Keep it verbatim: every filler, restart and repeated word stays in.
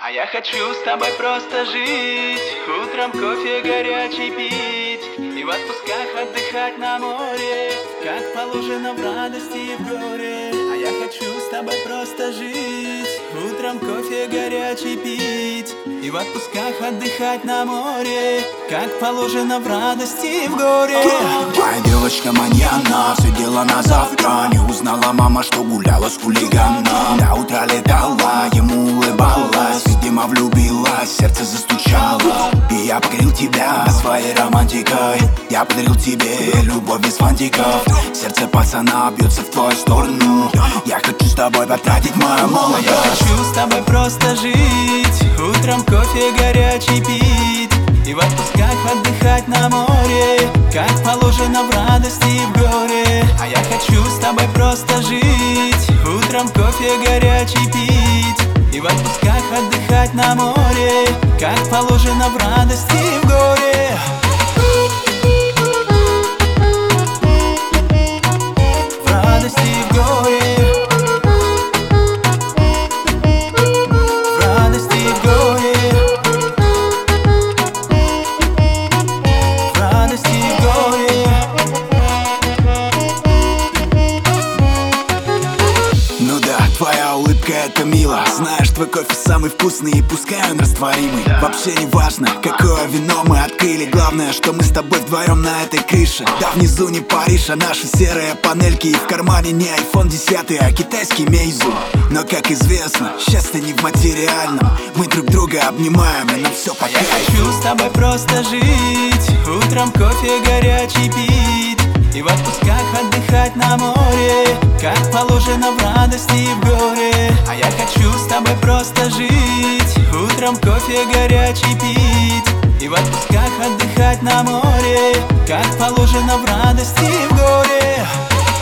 А я хочу с тобой просто жить, утром кофе горячий пить и в отпусках отдыхать на море, как положено в радости и в горе. А я хочу с тобой просто жить, утром кофе горячий пить и в отпусках отдыхать на море, как положено в радости и в горе. Моя девочка маньяна, все дело на завтра. Не узнала мама, что гуляла с хулиганом. До утра летала, ему улыбалась, видимо влюбилась, сердце застучало. И я покорил тебя своей романтикой, я подарил тебе любовь без фантиков. Сердце пацана бьется в твою сторону, я хочу с тобой потратить мою молодость. Я хочу с тобой просто жить, утром кофе горячий пить и в отпусках отдыхать на море, как положено в радости и в горе. А я хочу с тобой просто жить, утром кофе горячий пить и в отпусках отдыхать на море, как положено в радости и в горе. В радости и в горе. В радости и в горе. В радости и в горе. Ну да, твоя улыбка это мило. Знаешь, твой кофе самый вкусный и пускай он растворимый. Вообще не важно, какое вино мы открыли. Главное, что мы с тобой вдвоем на этой крыше. Да внизу не Париж, а наши серые панельки. И в кармане не айфон десять, а китайский Мейзу. Но как известно, счастье не в материальном. Мы друг друга обнимаем, и нам все по кайфу. Я хочу с тобой просто жить, утром кофе горячий пить и в отпусках отдыхать на море, как положено в радости и в горе. А я хочу с тобой просто жить, утром кофе горячий пить и в отпусках отдыхать на море, как положено в радости и в горе.